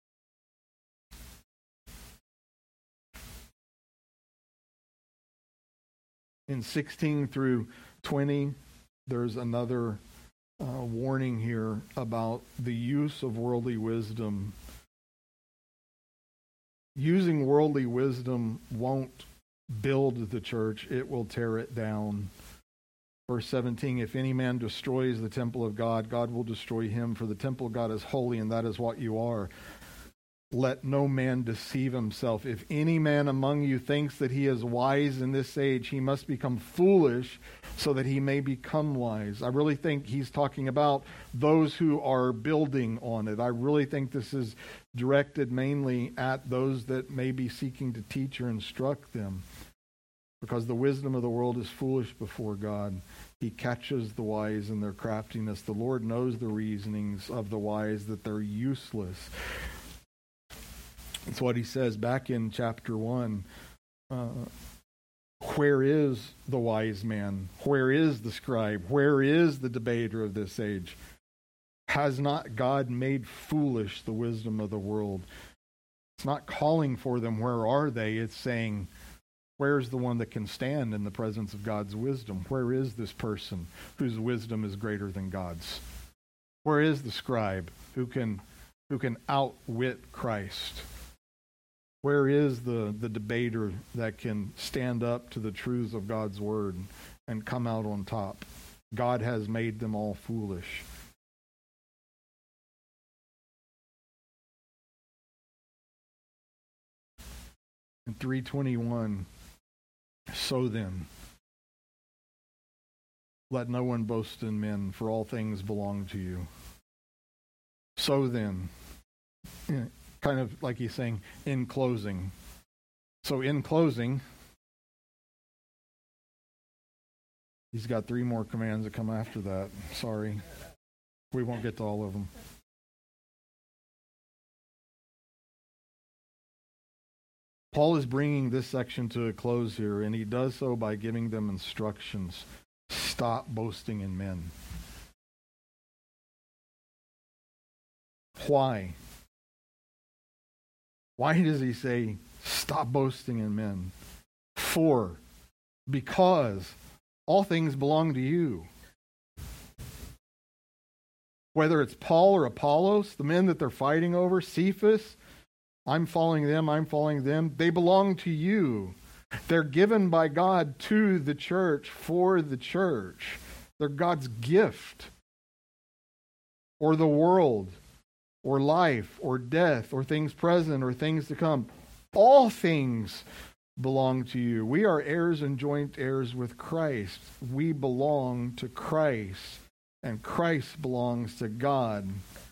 [SPEAKER 1] In sixteen through twenty, there's another uh, warning here about the use of worldly wisdom. using worldly wisdom won't build the church. It will tear it down. Verse seventeen, if any man destroys the temple of God, God will destroy him, for the temple of God is holy, and that is what you are. Let no man deceive himself. If any man among you thinks that he is wise in this age, he must become foolish so that he may become wise. I really think he's talking about those who are building on it. I really think this is directed mainly at those that may be seeking to teach or instruct them. Because the wisdom of the world is foolish before God. He catches the wise in their craftiness. The Lord knows the reasonings of the wise, that they're useless. That's what he says back in chapter one. Uh, where is the wise man? Where is the scribe? Where is the debater of this age? Has not God made foolish the wisdom of the world? It's not calling for them, where are they? It's saying, where's the one that can stand in the presence of God's wisdom? Where is this person whose wisdom is greater than God's? Where is the scribe who can who can outwit Christ? Where is the, the debater that can stand up to the truths of God's word and come out on top? God has made them all foolish. In three twenty-one, so then, let no one boast in men, for all things belong to you. So then, kind of like he's saying, in closing. So in closing, he's got three more commands that come after that. Sorry. We won't get to all of them. Paul is bringing this section to a close here, and he does so by giving them instructions. Stop boasting in men. Why? Why does he say, stop boasting in men? For, because all things belong to you. Whether it's Paul or Apollos, the men that they're fighting over, Cephas, I'm following them, I'm following them. They belong to you. They're given by God to the church, for the church. They're God's gift. Or the world, or life, or death, or things present, or things to come. All things belong to you. We are heirs and joint heirs with Christ. We belong to Christ, and Christ belongs to God.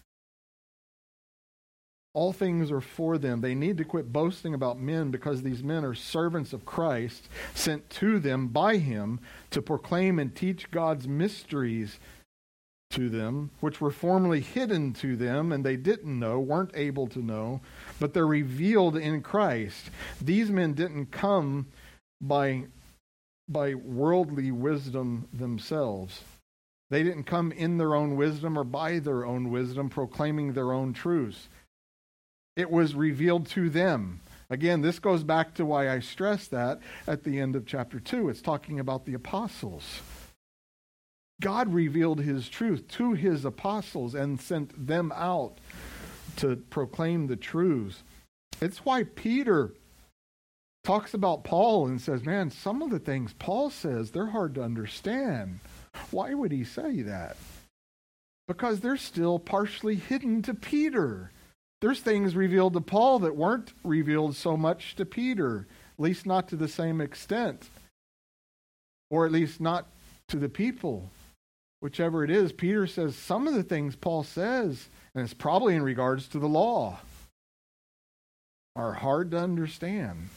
[SPEAKER 1] All things are for them. They need to quit boasting about men, because these men are servants of Christ, sent to them by him to proclaim and teach God's mysteries to them, which were formerly hidden to them, and they didn't know, weren't able to know, but they're revealed in Christ. These men didn't come by, by worldly wisdom themselves. They didn't come in their own wisdom or by their own wisdom, proclaiming their own truths. It was revealed to them. Again, this goes back to why I stressed that at the end of chapter two. It's talking about the apostles. God revealed his truth to his apostles and sent them out to proclaim the truths. It's why Peter talks about Paul and says, man, some of the things Paul says, they're hard to understand. Why would he say that? Because they're still partially hidden to Peter. There's things revealed to Paul that weren't revealed so much to Peter, at least not to the same extent, or at least not to the people. Whichever it is, Peter says some of the things Paul says, and it's probably in regards to the law, are hard to understand.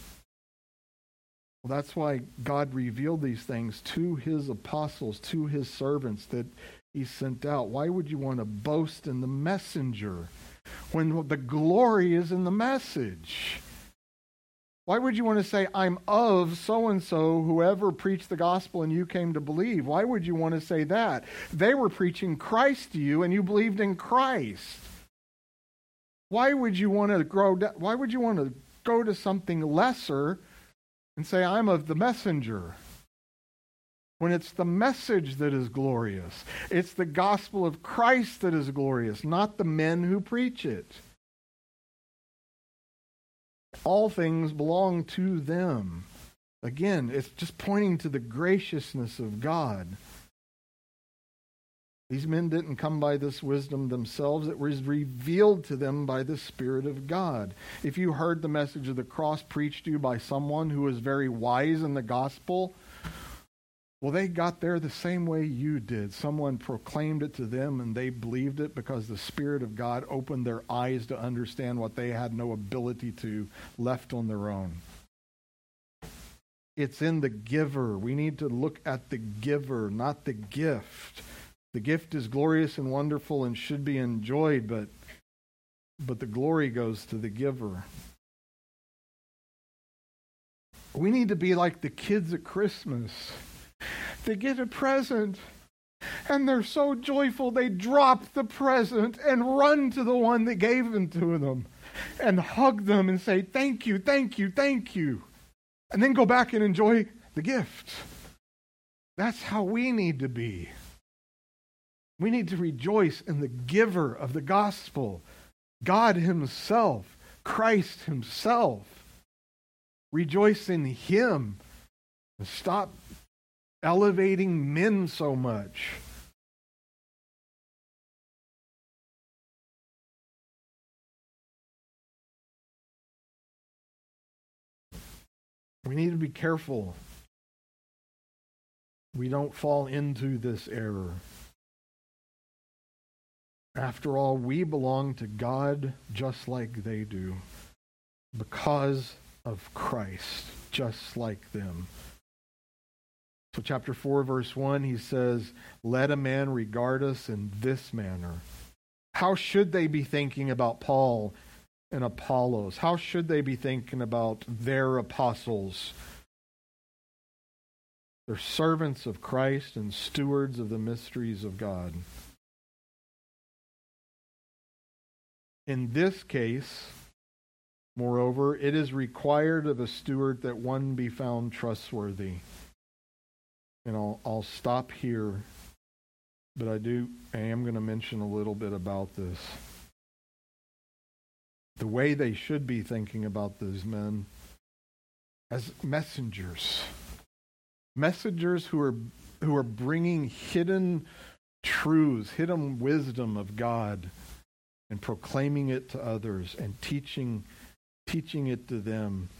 [SPEAKER 1] Well, that's why God revealed these things to his apostles, to his servants that he sent out. Why would you want to boast in the messenger when the glory is in the message? Why would you want to say, I'm of so-and-so, whoever preached the gospel and you came to believe? Why would you want to say that? They were preaching Christ to you and you believed in Christ. Why would you want to grow? Why would you want to go to something lesser and say, I'm of the messenger? When it's the message that is glorious. It's the gospel of Christ that is glorious, not the men who preach it. All things belong to them. Again, it's just pointing to the graciousness of God. These men didn't come by this wisdom themselves. It was revealed to them by the Spirit of God. If you heard the message of the cross preached to you by someone who was very wise in the gospel, well, they got there the same way you did. Someone proclaimed it to them and they believed it because the Spirit of God opened their eyes to understand what they had no ability to left on their own. It's in the giver. We need to look at the giver, not the gift. The gift is glorious and wonderful and should be enjoyed, but, but the glory goes to the giver. We need to be like the kids at Christmas. They get a present, and they're so joyful they drop the present and run to the one that gave them to them and hug them and say, thank you, thank you, thank you. And then go back and enjoy the gift. That's how we need to be. We need to rejoice in the giver of the gospel, God himself, Christ himself. Rejoice in him. Stop elevating men so much. We need to be careful we don't fall into this error. After all, we belong to God just like they do, because of Christ, just like them. So chapter four, verse one, he says, let a man regard us in this manner. How should they be thinking about Paul and Apollos? How should they be thinking about their apostles? They're servants of Christ and stewards of the mysteries of God. In this case, moreover, it is required of a steward that one be found trustworthy. And I'll, I'll stop here, but I do, I am going to mention a little bit about this. The way they should be thinking about these men as messengers. Messengers who are who are bringing hidden truths, hidden wisdom of God, and proclaiming it to others and teaching teaching it to them.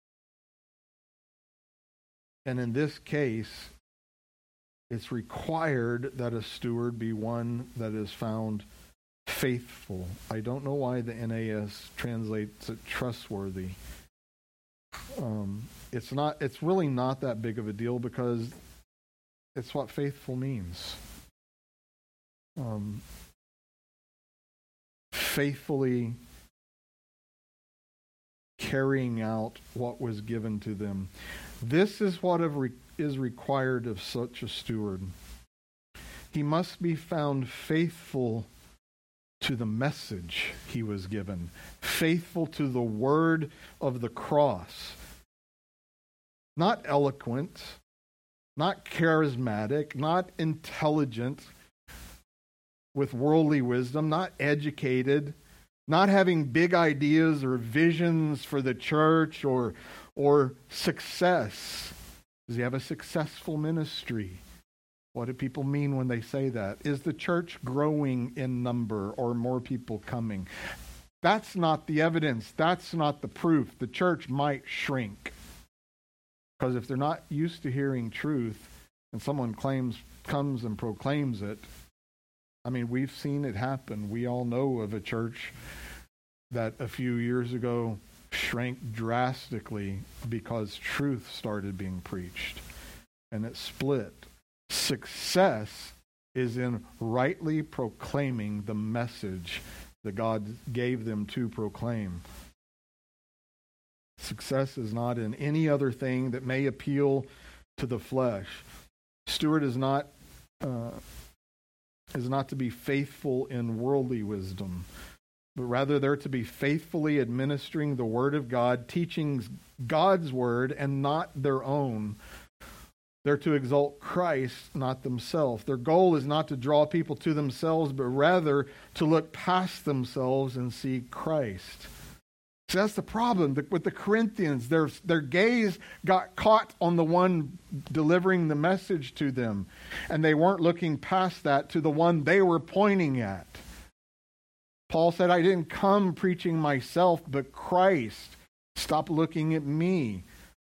[SPEAKER 1] And in this case, it's required that a steward be one that is found faithful. I don't know why the N A S translates it trustworthy. Um, it's not. It's really not that big of a deal because it's what faithful means. Um, faithfully carrying out what was given to them. This is what is required of such a steward. He must be found faithful to the message he was given, faithful to the word of the cross. Not eloquent, not charismatic, not intelligent with worldly wisdom, not educated, not having big ideas or visions for the church or, or success. Does he have a successful ministry? What do people mean when they say that? Is the church growing in number or more people coming? That's not the evidence. That's not the proof. The church might shrink. Because if they're not used to hearing truth and someone claims, comes and proclaims it, I mean, we've seen it happen. We all know of a church that a few years ago shrank drastically because truth started being preached. And it split. Success is in rightly proclaiming the message that God gave them to proclaim. Success is not in any other thing that may appeal to the flesh. Steward is not uh, is not to be faithful in worldly wisdom, but rather they're to be faithfully administering the word of God, teaching God's word and not their own. They're to exalt Christ, not themselves. Their goal is not to draw people to themselves, but rather to look past themselves and see Christ. So that's the problem with the Corinthians. Their, their gaze got caught on the one delivering the message to them, and they weren't looking past that to the one they were pointing at. Paul said, I didn't come preaching myself, but Christ. Stop looking at me.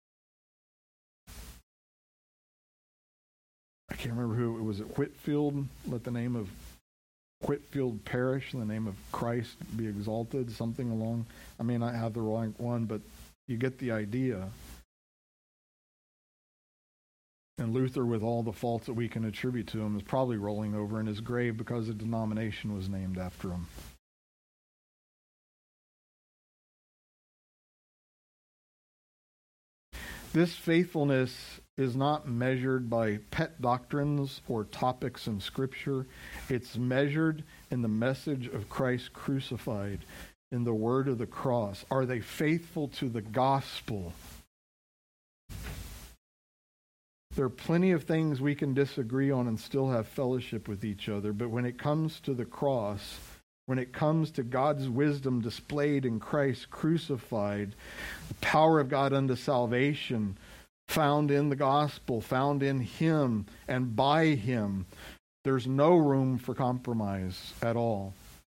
[SPEAKER 1] I can't remember who it was. At Whitfield, let the name of Whitfield perish, and the name of Christ be exalted, something along. I may not have the wrong one, but you get the idea. And Luther, with all the faults that we can attribute to him, is probably rolling over in his grave because the denomination was named after him. This faithfulness is not measured by pet doctrines or topics in Scripture. It's measured in the message of Christ crucified, in the word of the cross. Are they faithful to the gospel? There are plenty of things we can disagree on and still have fellowship with each other, but when it comes to the cross, when it comes to God's wisdom displayed in Christ crucified, the power of God unto salvation found in the gospel, found in Him and by Him, there's no room for compromise at all.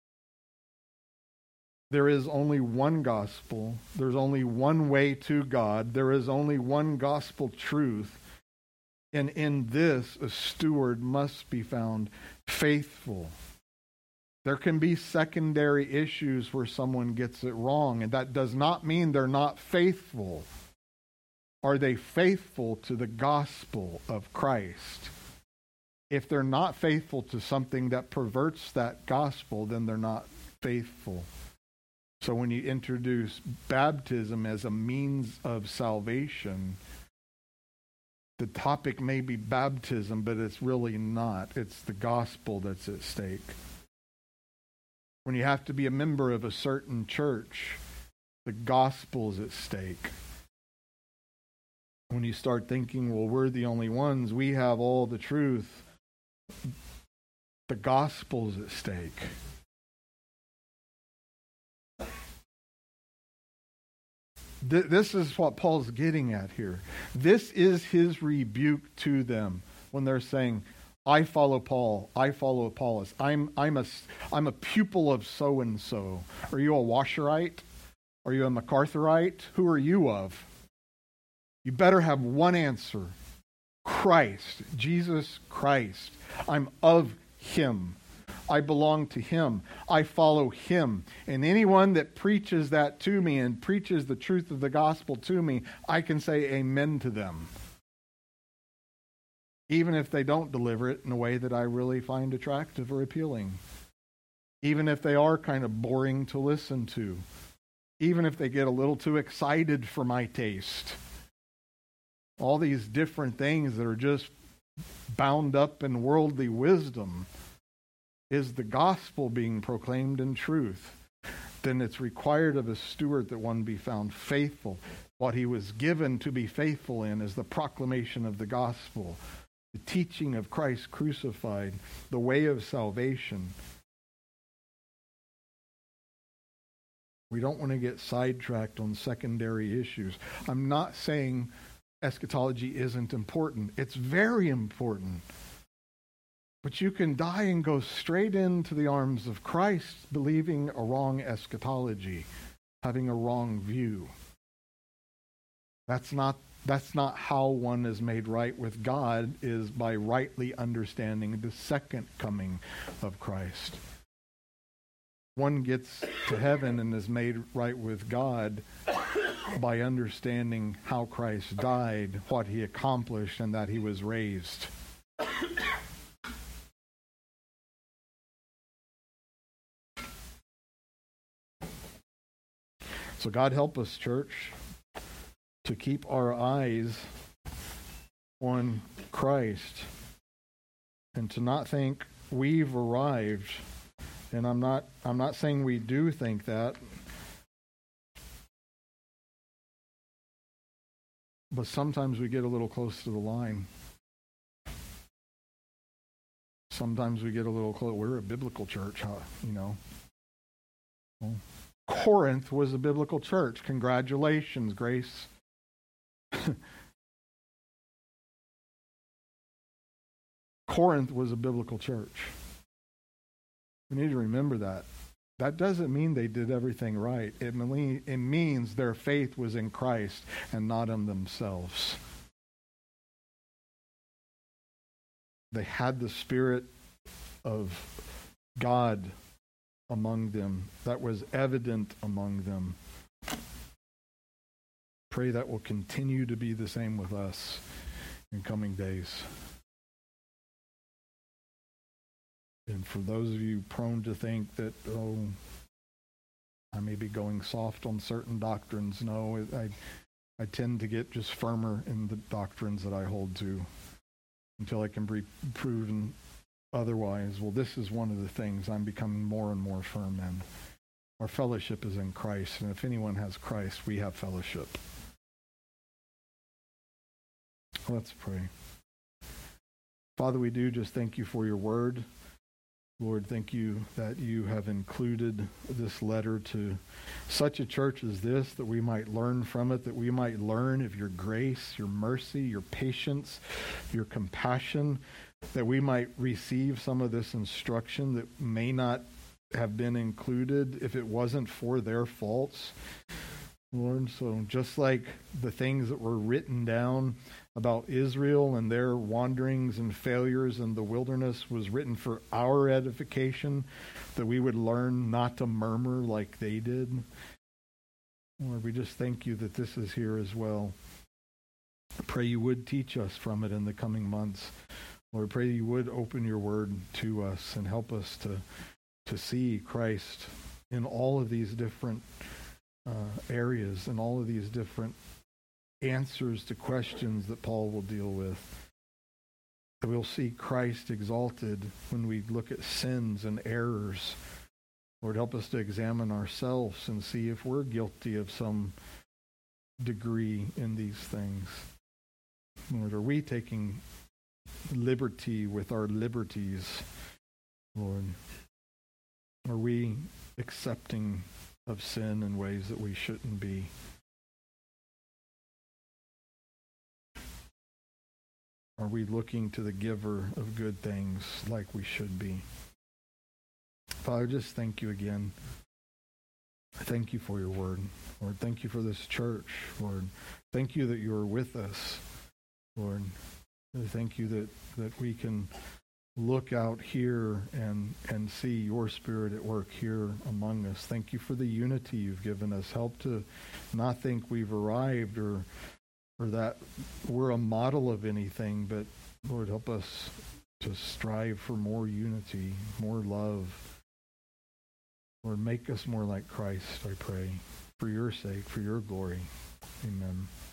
[SPEAKER 1] There is only one gospel. There's only one way to God. There is only one gospel truth. And in this, a steward must be found faithful. There can be secondary issues where someone gets it wrong, and that does not mean they're not faithful. Are they faithful to the gospel of Christ? If they're not faithful to something that perverts that gospel, then they're not faithful. So when you introduce baptism as a means of salvation, the topic may be baptism, but it's really not. It's the gospel that's at stake. When you have to be a member of a certain church, the gospel is at stake. When you start thinking, well, we're the only ones, we have all the truth, the gospel is at stake. Th- this is what Paul's getting at here. This is his rebuke to them when they're saying, I follow Paul. I follow Apollos. I'm I'm a I'm a pupil of so and so. Are you a Washerite? Are you a MacArthurite? Who are you of? You better have one answer. Christ, Jesus Christ. I'm of Him. I belong to Him. I follow Him. And anyone that preaches that to me and preaches the truth of the gospel to me, I can say amen to them. Even if they don't deliver it in a way that I really find attractive or appealing. Even if they are kind of boring to listen to. Even if they get a little too excited for my taste. All these different things that are just bound up in worldly wisdom. Is the gospel being proclaimed in truth? Then it's required of a steward that one be found faithful. What he was given to be faithful in is the proclamation of the gospel. The teaching of Christ crucified, the way of salvation. We don't want to get sidetracked on secondary issues. I'm not saying eschatology isn't important. It's very important. But you can die and go straight into the arms of Christ believing a wrong eschatology, having a wrong view. That's not That's not how one is made right with God, is by rightly understanding the second coming of Christ. One gets to heaven and is made right with God by understanding how Christ died, what He accomplished, and that He was raised. So God help us, church, to keep our eyes on Christ and to not think we've arrived. And I'm not I'm not saying we do think that. But sometimes we get a little close to the line. Sometimes we get a little close. We're a biblical church, huh? You know. Well, Corinth was a biblical church. Congratulations, Grace. Corinth was a biblical church. We need to remember that. That doesn't mean they did everything right. It, mean, it means their faith was in Christ and not in themselves. They had the Spirit of God among them. That was evident among them. Pray that will continue to be the same with us in coming days. And for those of you prone to think that, oh, I may be going soft on certain doctrines, no, I, I tend to get just firmer in the doctrines that I hold to until I can be proven otherwise. Well, this is one of the things I'm becoming more and more firm in. Our fellowship is in Christ, and if anyone has Christ, we have fellowship. Let's pray. Father, we do just thank you for your word. Lord, thank you that you have included this letter to such a church as this, that we might learn from it, that we might learn of your grace, your mercy, your patience, your compassion, that we might receive some of this instruction that may not have been included if it wasn't for their faults. Lord, so just like the things that were written down about Israel and their wanderings and failures in the wilderness was written for our edification, that we would learn not to murmur like they did. Lord, we just thank you that this is here as well. I pray you would teach us from it in the coming months. Lord, I pray you would open your word to us and help us to, to see Christ in all of these different uh, areas and all of these different answers to questions that Paul will deal with. That we'll see Christ exalted when we look at sins and errors. Lord, help us to examine ourselves and see if we're guilty of some degree in these things. Lord, are we taking liberty with our liberties? Lord, are we accepting of sin in ways that we shouldn't be? Are we looking to the giver of good things like we should be? Father, just thank you again. I thank you for your word. Lord, thank you for this church. Lord, thank you that you are with us. Lord, I thank you that, that we can look out here and, and see your Spirit at work here among us. Thank you for the unity you've given us. Help to not think we've arrived or or that we're a model of anything, but Lord, help us to strive for more unity, more love. Lord, make us more like Christ, I pray, for your sake, for your glory. Amen.